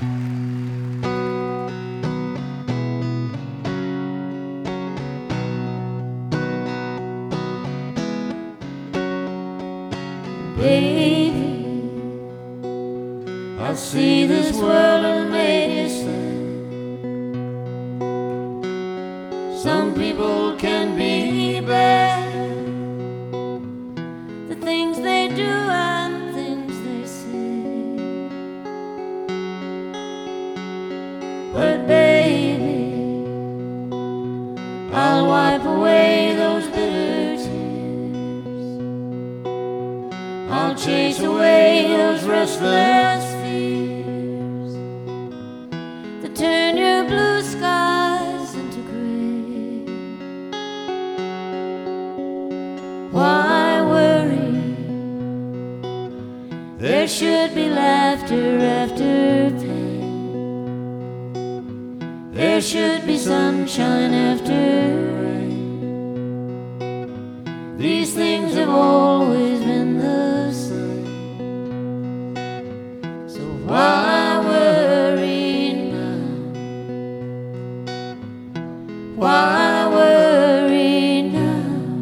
Baby, I see this world and made you sad. Some people can be bad, the things they do and the things they say. But baby, I'll wipe away those bitter tears. I'll chase away those restless fears that turn your blue skies into gray. Why worry? There should be laughter after pain. There should be sunshine after rain. These things have always been the same. So why worry now? Why worry now?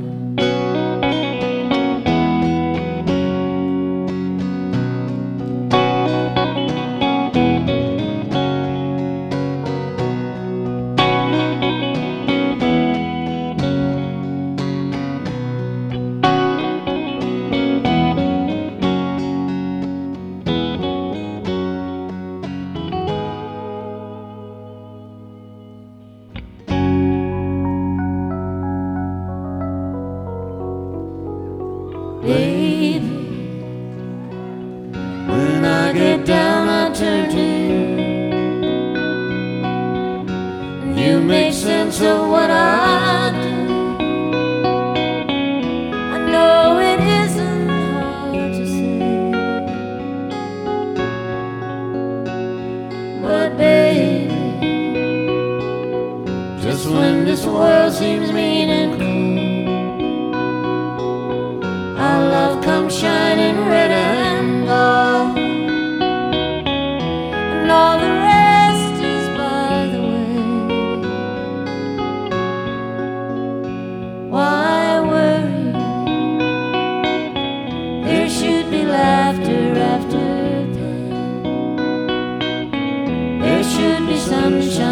Baby, when I get down I turn to you. You make sense of what I do. I know it isn't hard to say, but baby, just when this world seems mean and cold, our love comes shining red and gold, and all the rest is by the way. Why worry? There should be laughter after pain. There should be sunshine